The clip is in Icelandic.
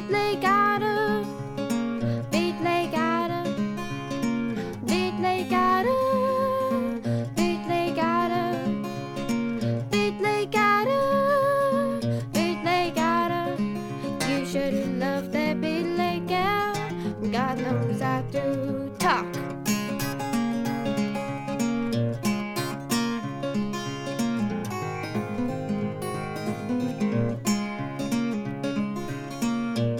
Beetlegaarder, Beetlegaarder, Beetlegaarder, Beetlegaarder, Beetlegaarder, Beetlegaarder. You should love that Beetlegaarder. God knows I do talk.